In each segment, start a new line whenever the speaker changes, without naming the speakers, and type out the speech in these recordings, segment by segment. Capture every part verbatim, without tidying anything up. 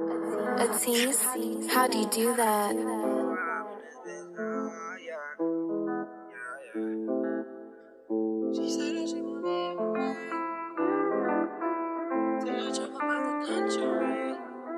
Ateez, how do you do that?
She said that she won't leave me. Tell her trip about the country.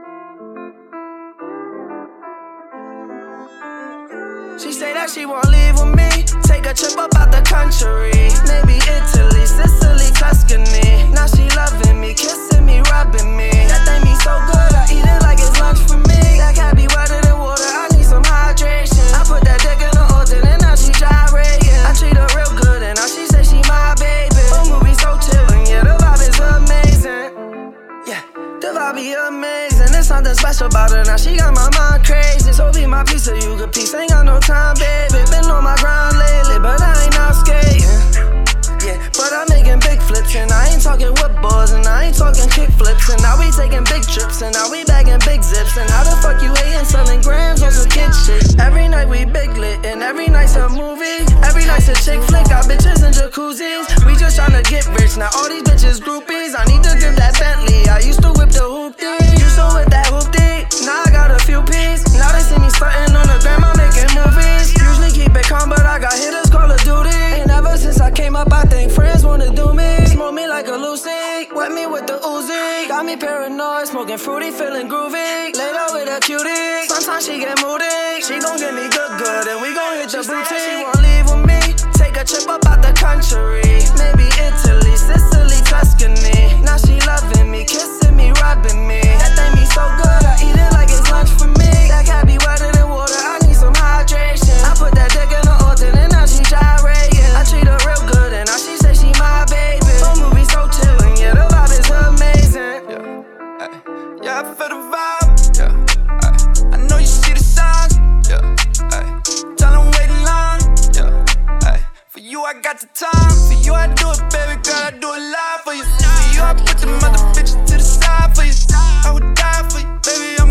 She say that she won't leave with me. Take a trip about the country. Maybe Italy, Sicily, Tuscany. Now she loving me, kissing me, rubbing me. That thing be so good, I eat it like it's lunch for me. That cat be wetter than water, I need some hydration. I put that dick in the ocean and now she gyrating. I treat her real good and now she say she my baby. Her movie so chill and yeah, the vibe is amazing. Yeah, the vibe be amazing. There's something special about her, now she got my mind crazy. So be my piece so you could peace, ain't got no time, baby. Been on my grind lately, but I ain't out skating. Yeah, but I'm making big flips and I ain't talking whip boards and I ain't talking kick flips. And now we taking big trips and now we bagging big zips. And how the fuck you hating, selling grams on some kid shit? Every night we big lit and every night's a movie. Every night's a chick flick, got bitches in jacuzzis. We just tryna get rich, now all these bitches groupies. I need to grip that Bentley, I used to whip the hoopty. Used to whip that hoopty, now I got a few P's. Now they see me stunting on the gram, I'm making movies. Usually keep it calm, but I got hitters, Call of Duty. And ever since I came up, I think friends wanna do me. Smoke me like a Lucy, wet me with the Uzi. Got me paranoid, smoking fruity, feeling groovy. Laid up with a cutie, sometimes she get moody. She gon' give me good, good, and we gon' hit the boutique. She won't leave with me, take a trip up out the country. Maybe Italy, Sicily, Tuscany. Now she loving me, kissing me, rubbing me. That thing be so good, I eat it like it's lunch for me. That cat be wetter than water, I need some hydration. I put that dick in the ocean and now she gyrating. I treat her real good and now she say she my baby. Her movie so chill and yeah, the vibe is amazing.
Yeah, ay, yeah, I feel the vibe. Yeah, ay, I know you see the signs. Yeah, ay, tell them wait in line. Yeah, ay, for you I got the time. For you I do it, baby girl, I do it live for you. For you I put them other bitches to the side for you. I would die for you, baby.